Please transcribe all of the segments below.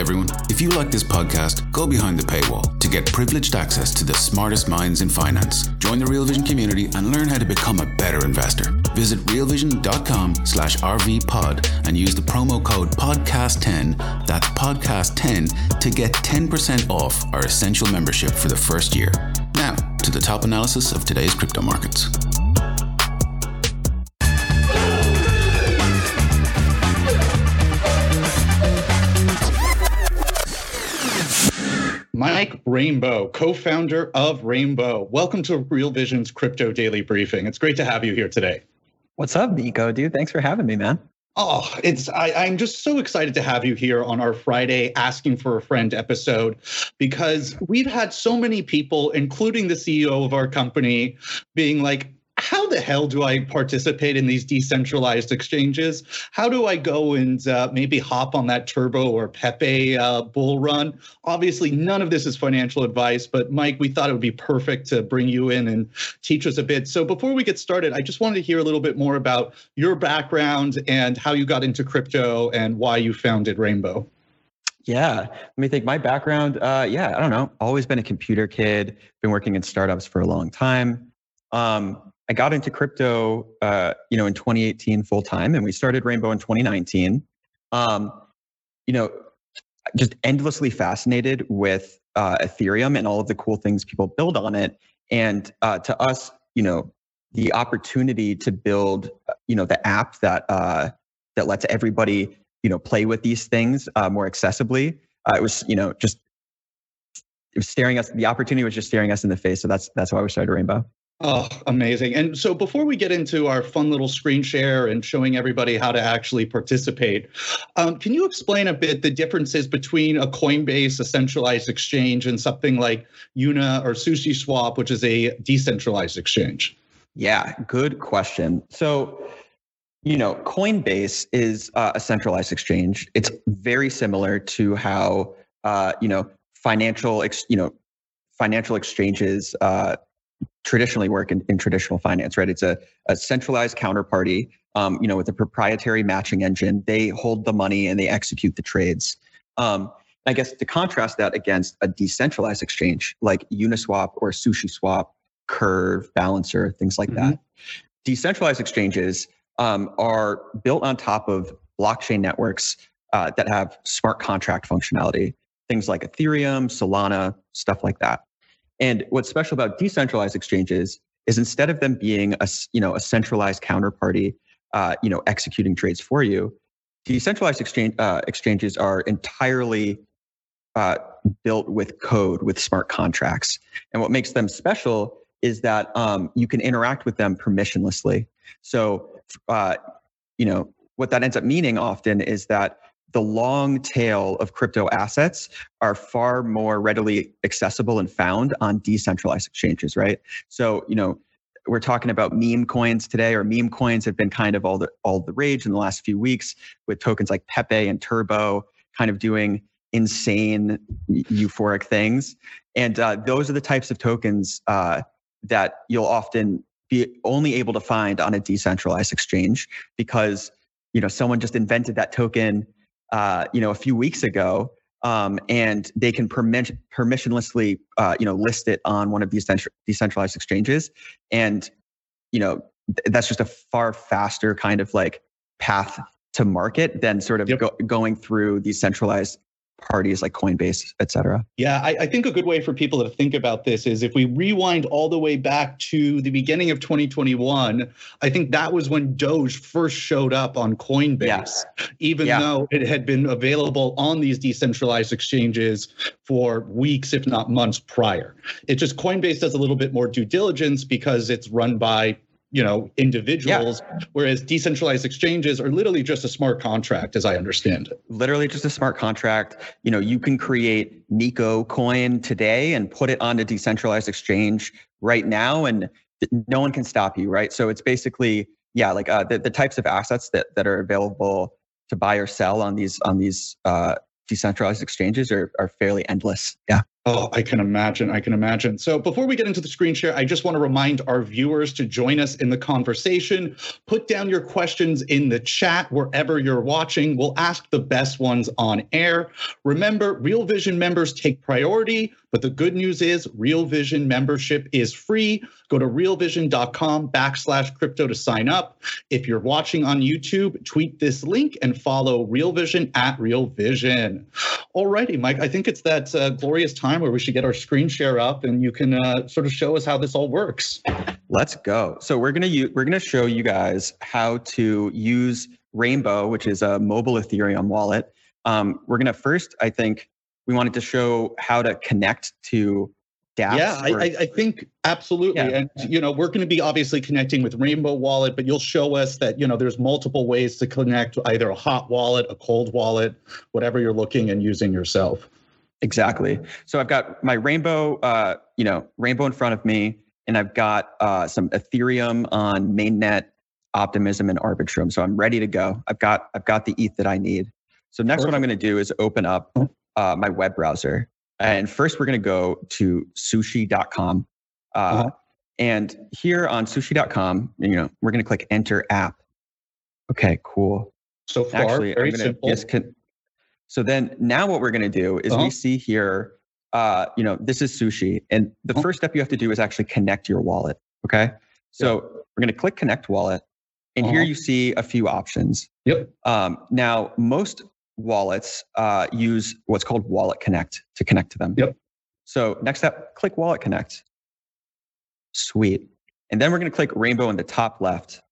everyone. If you like this podcast, go behind the paywall to get privileged access to the smartest minds in finance. Join the Real Vision community and learn how to become a better investor. Visit realvision.com/RVPod and use the promo code PODCAST10, that's PODCAST10, to get 10% off our essential membership for the first year. Now, to the top analysis of today's crypto markets. Mike Rainbow, co-founder of Rainbow. Welcome to Real Vision's Crypto Daily Briefing. It's great to have you here today. What's up, Nico, dude? Thanks for having me, man. Oh, I'm just so excited to have you here on our Friday Asking for a Friend episode, because we've had so many people, including the CEO of our company, being like, how the hell do I participate in these decentralized exchanges? How do I go and maybe hop on that Turbo or Pepe bull run? Obviously, none of this is financial advice, but Mike, we thought it would be perfect to bring you in and teach us a bit. So before we get started, I just wanted to hear a little bit more about your background and how you got into crypto and why you founded Rainbow. Yeah, let me think. My background, I don't know. Always been a computer kid, been working in startups for a long time. I got into crypto, in 2018 full time, and we started Rainbow in 2019. Just endlessly fascinated with Ethereum and all of the cool things people build on it. And to us, the opportunity to build, the app that lets everybody, play with these things more accessibly. It was staring us. The opportunity was just staring us in the face. So that's why we started Rainbow. Oh, amazing. And so before we get into our fun little screen share and showing everybody how to actually participate, can you explain a bit the differences between a Coinbase, a centralized exchange, and something like Una or SushiSwap, which is a decentralized exchange? Yeah, good question. So, Coinbase is a centralized exchange. It's very similar to how, financial exchanges traditionally work in traditional finance, right? It's a centralized counterparty, with a proprietary matching engine. They hold the money and they execute the trades. I guess to contrast that against a decentralized exchange like Uniswap or SushiSwap, Curve, Balancer, things like that. Decentralized exchanges are built on top of blockchain networks that have smart contract functionality, things like Ethereum, Solana, stuff like that. And what's special about decentralized exchanges is instead of them being a centralized counterparty, executing trades for you, decentralized exchanges are entirely built with code, with smart contracts. And what makes them special is that you can interact with them permissionlessly. So, what that ends up meaning often is that the long tail of crypto assets are far more readily accessible and found on decentralized exchanges, right? So, we're talking about meme coins today, or meme coins have been kind of all the rage in the last few weeks, with tokens like Pepe and Turbo kind of doing insane euphoric things. And those are the types of tokens that you'll often be only able to find on a decentralized exchange, because someone just invented that token a few weeks ago, and they can permissionlessly, list it on one of these decentralized exchanges. And, that's just a far faster kind of like path to market than sort of going through these centralized parties like Coinbase, et cetera. Yeah, I think a good way for people to think about this is if we rewind all the way back to the beginning of 2021, I think that was when Doge first showed up on Coinbase, even though it had been available on these decentralized exchanges for weeks, if not months prior. It just, Coinbase does a little bit more due diligence because it's run by individuals, whereas decentralized exchanges are literally just a smart contract, as I understand it. Literally just a smart contract. You can create Nico coin today and put it on a decentralized exchange right now, and no one can stop you, right? So it's basically, the types of assets that are available to buy or sell on these decentralized exchanges are fairly endless. Yeah. Oh, I can imagine. I can imagine. So before we get into the screen share, I just want to remind our viewers to join us in the conversation. Put down your questions in the chat wherever you're watching. We'll ask the best ones on air. Remember, Real Vision members take priority, but the good news is Real Vision membership is free. Go to realvision.com/crypto to sign up. If you're watching on YouTube, tweet this link and follow Real Vision at Real Vision. Alrighty, Mike, I think it's that glorious time where we should get our screen share up and you can sort of show us how this all works. Let's go. So we're gonna show you guys how to use Rainbow, which is a mobile Ethereum wallet. We're gonna first, I think, we wanted to show how to connect to dApps. Yeah, I think absolutely. Yeah. And, we're going to be obviously connecting with Rainbow Wallet, but you'll show us that, there's multiple ways to connect to either a hot wallet, a cold wallet, whatever you're looking and using yourself. Exactly. So I've got my Rainbow, Rainbow in front of me, and I've got some Ethereum on mainnet, Optimism, and Arbitrum. So I'm ready to go. I've got the ETH that I need. So next, what I'm going to do is open up my web browser. And first, we're going to go to sushi.com. And here on sushi.com, we're going to click Enter App. Okay, cool. So far, actually, very simple. So then now what we're going to do is we see here, this is Sushi. And the first step you have to do is actually connect your wallet. Okay. So we're going to click Connect Wallet. And here you see a few options. Yep. Now, most wallets use what's called Wallet Connect to connect to them. Yep. So next step, click Wallet Connect. Sweet. And then we're going to click Rainbow in the top left.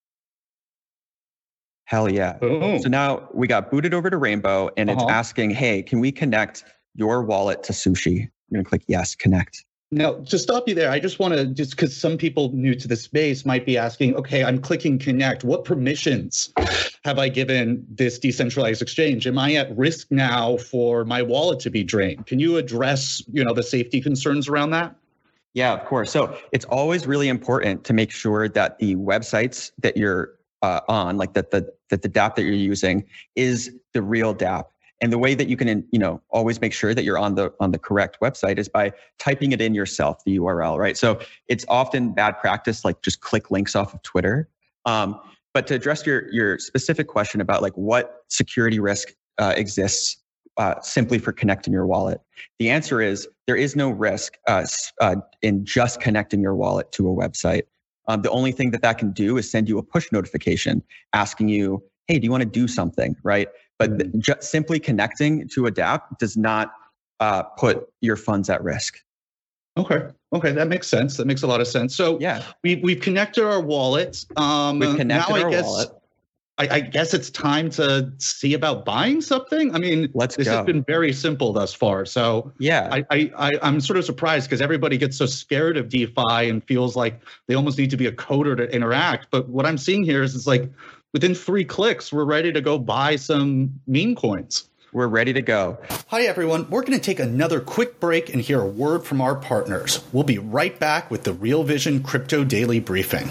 Hell yeah. Boom. So now we got booted over to Rainbow and it's asking, hey, can we connect your wallet to Sushi? I'm going to click yes, connect. Now, to stop you there, I just want to, just because some people new to the space might be asking, okay, I'm clicking connect. What permissions have I given this decentralized exchange? Am I at risk now for my wallet to be drained? Can you address, the safety concerns around that? Yeah, of course. So it's always really important to make sure that the websites that you're on, like that the dApp that you're using is the real dApp. And the way that you can, always make sure that you're on the correct website is by typing it in yourself, the URL, right? So it's often bad practice, like just click links off of Twitter. But to address your specific question about like what security risk exists simply for connecting your wallet, the answer is there is no risk in just connecting your wallet to a website. The only thing that can do is send you a push notification asking you, hey, do you want to do something, right? But just simply connecting to a dApp does not put your funds at risk. Okay, that makes sense. That makes a lot of sense. So yeah, we've connected our wallets. We've connected our wallet. I guess it's time to see about buying something. I mean, this has been very simple thus far. So yeah, I'm sort of surprised because everybody gets so scared of DeFi and feels like they almost need to be a coder to interact. But what I'm seeing here is it's like within 3 clicks, we're ready to go buy some meme coins. We're ready to go. Hi, everyone. We're going to take another quick break and hear a word from our partners. We'll be right back with the Real Vision Crypto Daily Briefing.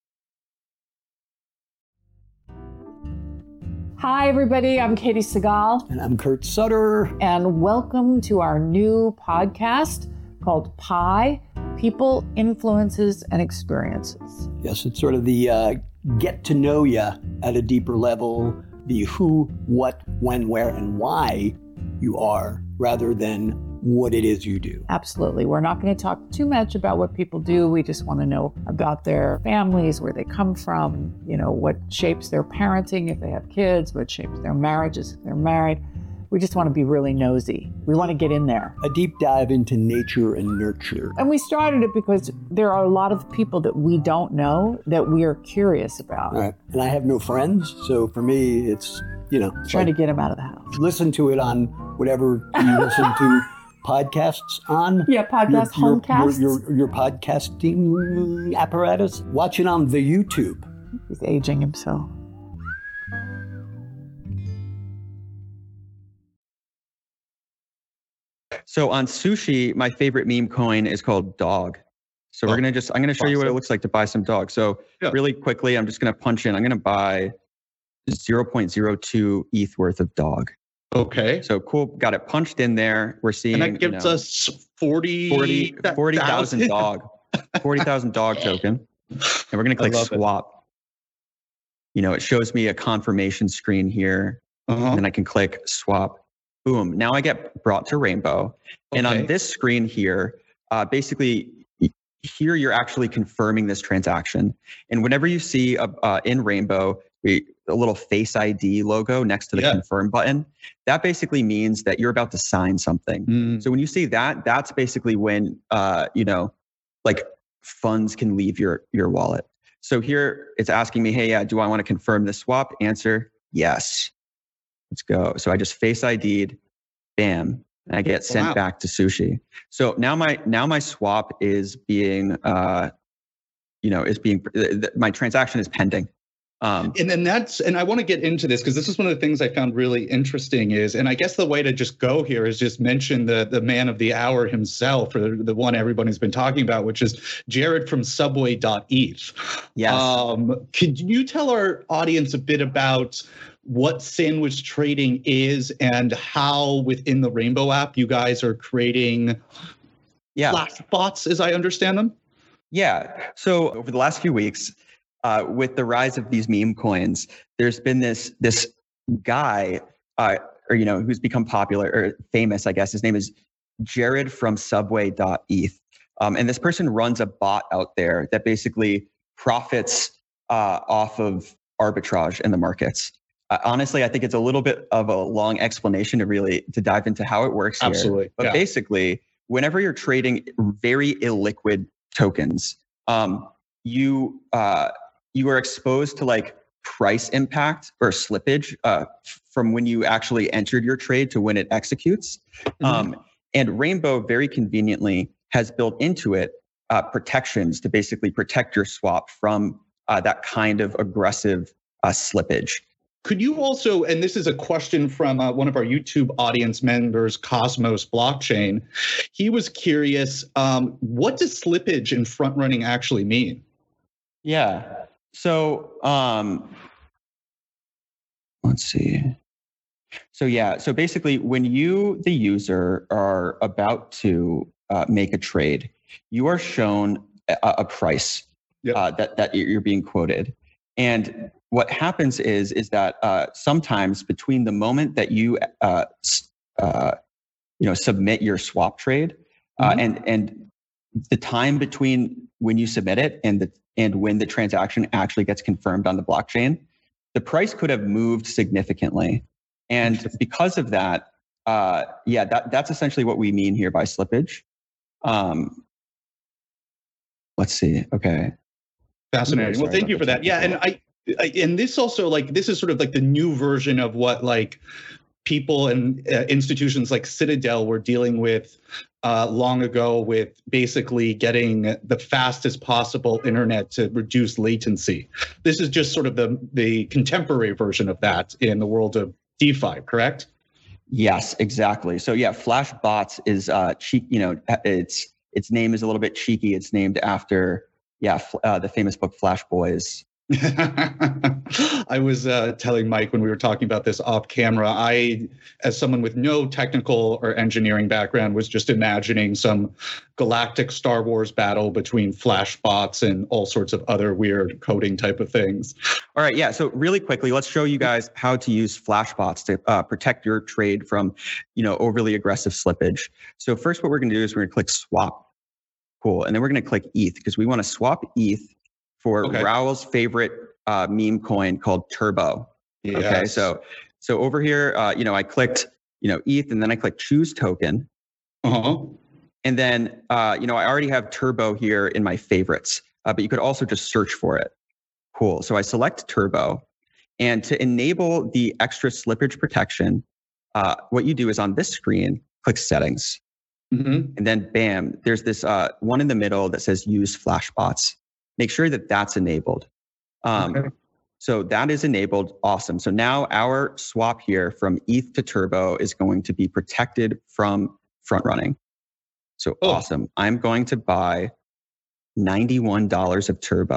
Hi, everybody. I'm Katie Segal. And I'm Kurt Sutter. And welcome to our new podcast called Pi, People, Influences, and Experiences. Yes, it's sort of the get to know you at a deeper level, the who, what, when, where, and why you are, rather than what it is you do. Absolutely. We're not going to talk too much about what people do. We just want to know about their families, where they come from, what shapes their parenting if they have kids, what shapes their marriages if they're married. We just want to be really nosy. We want to get in there. A deep dive into nature and nurture. And we started it because there are a lot of people that we don't know that we are curious about. Right. And I have no friends. So for me, it's, trying to get them out of the house. Listen to it on whatever you listen to podcasts on. Yeah, homecasts. Your podcasting apparatus. Watch it on the YouTube. He's aging himself. So on Sushi, my favorite meme coin is called Dog. So I'm going to show you what it looks like to buy some Dog. So really quickly, I'm just going to punch in. I'm going to buy 0.02 ETH worth of Dog. Okay. So cool. Got it punched in there. We're seeing, And that gives us 40,000 dog, 40,000 dog token. And we're going to click swap. It shows me a confirmation screen here. And then I can click swap. Boom. Now I get brought to Rainbow. And on this screen here, basically here you're actually confirming this transaction. And whenever you see in Rainbow, a little Face ID logo next to the confirm button, that basically means that you're about to sign something. So when you see that, that's basically when, like funds can leave your wallet. So here it's asking me, hey, do I want to confirm the swap? Answer, yes. Let's go. So I just Face ID'd, bam, and I get sent back to Sushi. So now my swap is being, my transaction is pending. And I want to get into this because this is one of the things I found really interesting and I guess the way to just go here is just mention the man of the hour himself, or the one everybody's been talking about, which is Jared from Subway.eth. Yes. Could you tell our audience a bit about what sandwich trading is and how within the Rainbow app you guys are creating flash bots, as I understand them? Yeah. So over the last few weeks, with the rise of these meme coins, there's been this guy, who's become popular or famous, I guess. His name is Jared from Subway.eth. And this person runs a bot out there that basically profits off of arbitrage in the markets. Honestly, I think it's a little bit of a long explanation to dive into how it works here. Absolutely. But basically, whenever you're trading very illiquid tokens, you are exposed to like price impact or slippage from when you actually entered your trade to when it executes. And Rainbow very conveniently has built into it protections to basically protect your swap from that kind of aggressive slippage. Could you also, and this is a question from one of our YouTube audience members, Cosmos Blockchain, he was curious, what does slippage in front running actually mean? Yeah. So let's see. So basically when you, the user, are about to make a trade, you are shown a price that you're being quoted. And what happens is that sometimes between the moment that you submit your swap trade and the time between when you submit it and when the transaction actually gets confirmed on the blockchain, the price could have moved significantly. And because of that, that's essentially what we mean here by slippage. Let's see. Okay. Fascinating. Well, thank you for that. Yeah, and this also, like, this is sort of like the new version of what like people and institutions like Citadel were dealing with long ago, with basically getting the fastest possible internet to reduce latency. This is just sort of the contemporary version of that in the world of DeFi, correct? Yes, exactly. So yeah, Flash Bots is cheap. Its name is a little bit cheeky. It's named after the famous book Flash Boys. I was telling Mike when we were talking about this off camera, I, as someone with no technical or engineering background, was just imagining some galactic Star Wars battle between Flash bots and all sorts of other weird coding type of things. All right, yeah. So really quickly, let's show you guys how to use Flash bots to protect your trade from, overly aggressive slippage. So first, what we're going to do is we're going to click swap. Cool, and then we're going to click ETH because we want to swap ETH for Raul's favorite meme coin called Turbo. Yes. Okay, so over here, I clicked, ETH, and then I clicked choose token. And then, I already have Turbo here in my favorites, but you could also just search for it. Cool. So I select Turbo, and to enable the extra slippage protection, what you do is on this screen, click settings. And then bam, there's this one in the middle that says use Flash bots. Make sure that that's enabled. So that is enabled. Awesome. So now our swap here from ETH to Turbo is going to be protected from front running. So awesome. I'm going to buy $91 of Turbo.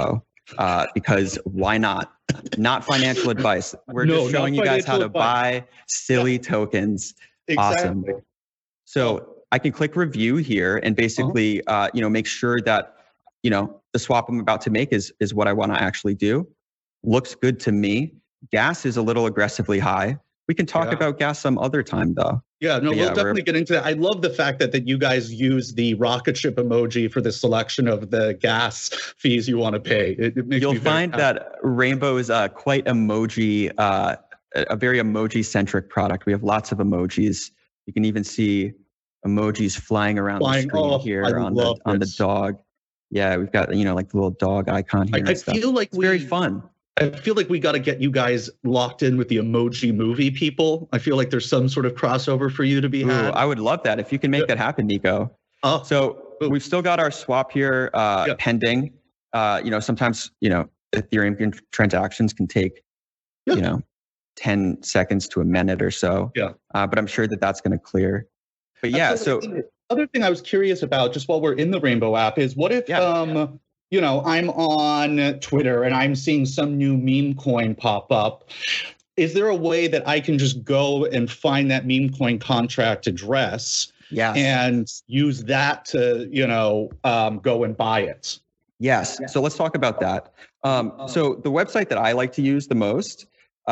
because why not? Not financial advice. We're just showing you guys how to buy silly tokens. Exactly. Awesome. So I can click review here and basically, make sure that, the swap I'm about to make is what I want to actually do. Looks good to me. Gas is a little aggressively high. We can talk about gas some other time though. Yeah, no, we'll definitely get into that. I love the fact that you guys use the rocket ship emoji for the selection of the gas fees you want to pay. It makes You'll find that Rainbow is quite emoji, a very emoji-centric product. We have lots of emojis. You can even see emojis flying around the screen here on the dog. Yeah, we've got like the little dog icon here. I feel like it's very fun. I feel like we got to get you guys locked in with the emoji movie people. I feel like there's some sort of crossover for you to be had. I would love that if you can make that happen, Nico. We've still got our swap here pending. Sometimes Ethereum transactions can take 10 seconds to a minute or so. Yeah. But I'm sure that's going to clear. But other thing I was curious about, just while we're in the Rainbow app, is what if I'm on Twitter and I'm seeing some new meme coin pop up. Is there a way that I can just go and find that meme coin contract address and use that to, go and buy it? Yes. So let's talk about that. So the website that I like to use the most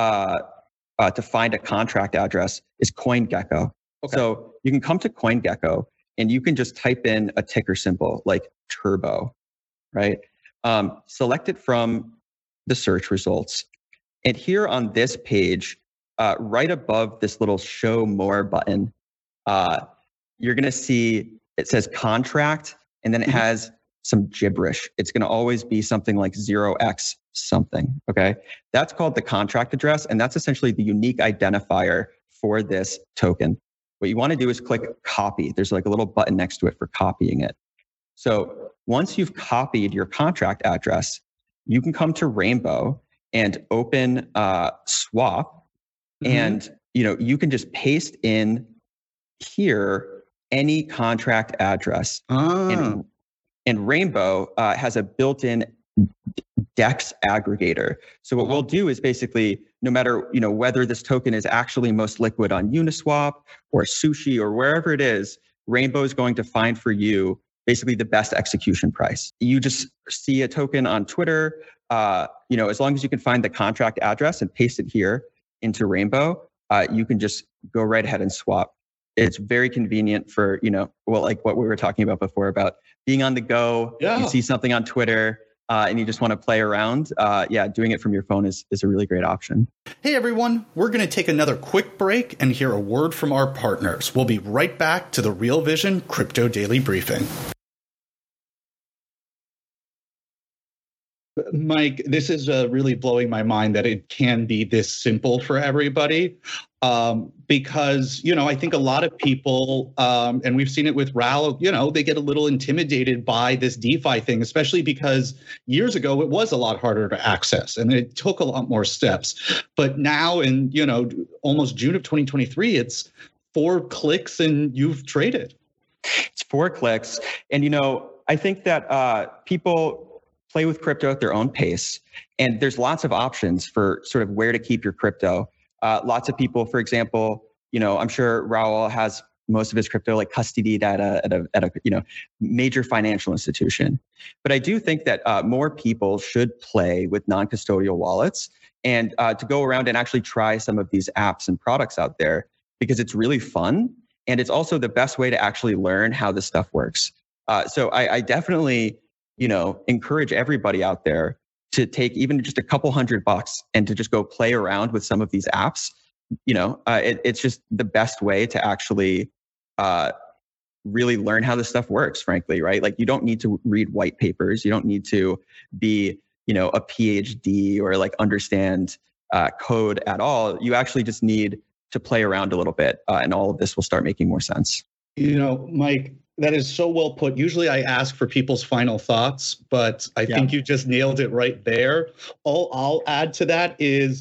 to find a contract address is CoinGecko. Okay. So you can come to CoinGecko and you can just type in a ticker symbol like Turbo. Right? Select it from the search results. And here on this page, right above this little show more button, you're going to see it says contract, and then it has some gibberish. It's going to always be something like 0x something. Okay. That's called the contract address. And that's essentially the unique identifier for this token. What you want to do is click copy. There's like a little button next to it for copying it. So once you've copied your contract address, you can come to Rainbow and open Swap, and you can just paste in here any contract address. And Rainbow has a built-in DEX aggregator. So what we'll do is basically, no matter whether this token is actually most liquid on Uniswap or Sushi or wherever it is, Rainbow is going to find for you basically the best execution price. You just see a token on Twitter, as long as you can find the contract address and paste it here into Rainbow, you can just go right ahead and swap. It's very convenient for, like what we were talking about before about being on the go. Yeah. You see something on Twitter and you just want to play around. Doing it from your phone is a really great option. Hey, everyone. We're going to take another quick break and hear a word from our partners. We'll be right back to the Real Vision Crypto Daily Briefing. Mike, this is really blowing my mind that it can be this simple for everybody. Because, I think a lot of people, and we've seen it with Raoul, they get a little intimidated by this DeFi thing, especially because years ago it was a lot harder to access and it took a lot more steps. But now in, almost June of 2023, it's 4 clicks and you've traded. It's 4 clicks. And, I think that people play with crypto at their own pace. And there's lots of options for sort of where to keep your crypto. Lots of people, for example, I'm sure Raoul has most of his crypto like custodied at a major financial institution. But I do think that more people should play with non-custodial wallets and to go around and actually try some of these apps and products out there because it's really fun. And it's also the best way to actually learn how this stuff works. So I definitely, encourage everybody out there to take even just a couple $100 and to just go play around with some of these apps. It's just the best way to actually really learn how this stuff works, frankly, right? Like you don't need to read white papers. You don't need to be, a PhD or like understand code at all. You actually just need to play around a little bit and all of this will start making more sense. Mike, that is so well put. Usually I ask for people's final thoughts, but I think you just nailed it right there. All I'll add to that is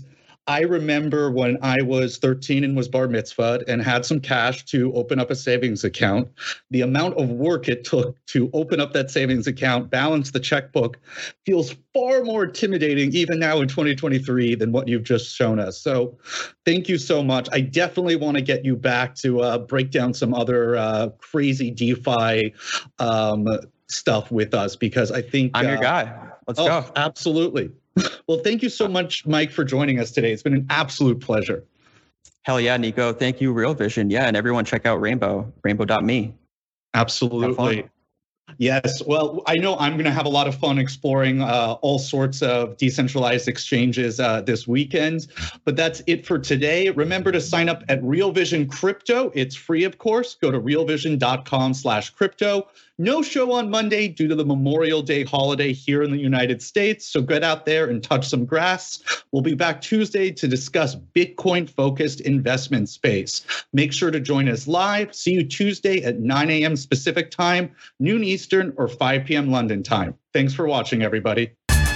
I remember when I was 13 and was bar mitzvahed and had some cash to open up a savings account, the amount of work it took to open up that savings account, balance the checkbook, feels far more intimidating even now in 2023 than what you've just shown us. So thank you so much. I definitely want to get you back to break down some other crazy DeFi stuff with us, because I think I'm your guy. Let's go. Absolutely. Well, thank you so much, Mike, for joining us today. It's been an absolute pleasure. Hell yeah, Nico. Thank you, Real Vision. Yeah, and everyone check out Rainbow, rainbow.me. Absolutely. Yes. Well, I know I'm going to have a lot of fun exploring all sorts of decentralized exchanges this weekend, but that's it for today. Remember to sign up at Real Vision Crypto. It's free, of course. Go to realvision.com/crypto. No show on Monday due to the Memorial Day holiday here in the United States. So get out there and touch some grass. We'll be back Tuesday to discuss Bitcoin-focused investment space. Make sure to join us live. See you Tuesday at 9 a.m. Pacific time, noon Eastern, or 5 p.m. London time. Thanks for watching, everybody.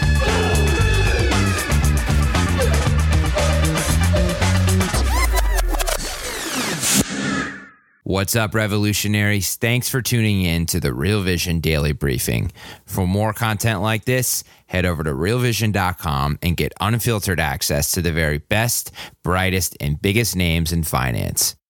What's up, revolutionaries? Thanks for tuning in to the Real Vision Daily Briefing. For more content like this, head over to realvision.com and get unfiltered access to the very best, brightest, and biggest names in finance.